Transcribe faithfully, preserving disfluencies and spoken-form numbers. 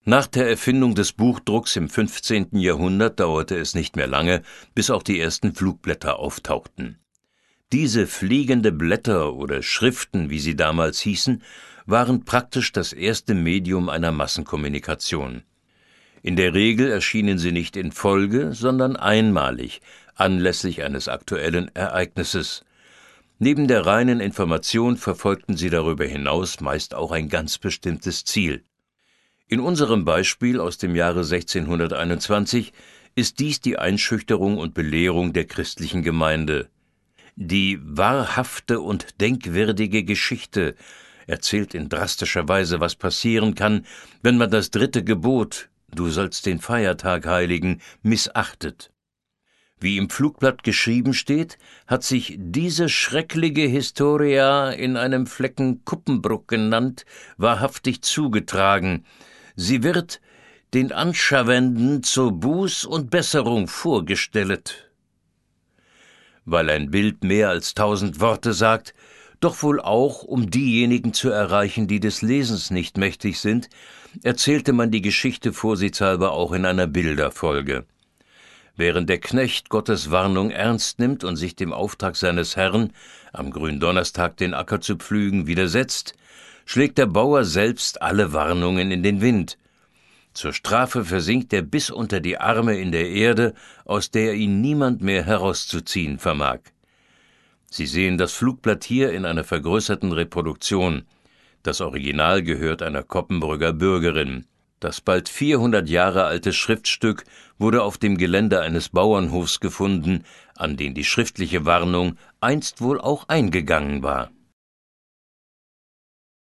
Nach der Erfindung des Buchdrucks im fünfzehnten Jahrhundert dauerte es nicht mehr lange, bis auch die ersten Flugblätter auftauchten. Diese fliegende Blätter oder Schriften, wie sie damals hießen, waren praktisch das erste Medium einer Massenkommunikation. In der Regel erschienen sie nicht in Folge, sondern einmalig, anlässlich eines aktuellen Ereignisses. Neben der reinen Information verfolgten sie darüber hinaus meist auch ein ganz bestimmtes Ziel. In unserem Beispiel aus dem Jahre sechzehnhunderteinundzwanzig ist dies die Einschüchterung und Belehrung der christlichen Gemeinde. Die wahrhafte und denkwürdige Geschichte erzählt in drastischer Weise, was passieren kann, wenn man das dritte Gebot, du sollst den Feiertag heiligen, missachtet. Wie im Flugblatt geschrieben steht, hat sich diese schreckliche Historia, in einem Flecken Kuppenbruck genannt, wahrhaftig zugetragen. Sie wird den Anschauenden zur Buß und Besserung vorgestellet. Weil ein Bild mehr als tausend Worte sagt, doch wohl auch, um diejenigen zu erreichen, die des Lesens nicht mächtig sind, erzählte man die Geschichte vorsichtshalber auch in einer Bilderfolge. Während der Knecht Gottes Warnung ernst nimmt und sich dem Auftrag seines Herrn, am Gründonnerstag den Acker zu pflügen, widersetzt, schlägt der Bauer selbst alle Warnungen in den Wind. Zur Strafe versinkt er bis unter die Arme in der Erde, aus der ihn niemand mehr herauszuziehen vermag. Sie sehen das Flugblatt hier in einer vergrößerten Reproduktion. Das Original gehört einer Koppenbrügger Bürgerin. Das bald vierhundert Jahre alte Schriftstück wurde auf dem Gelände eines Bauernhofs gefunden, an den die schriftliche Warnung einst wohl auch eingegangen war.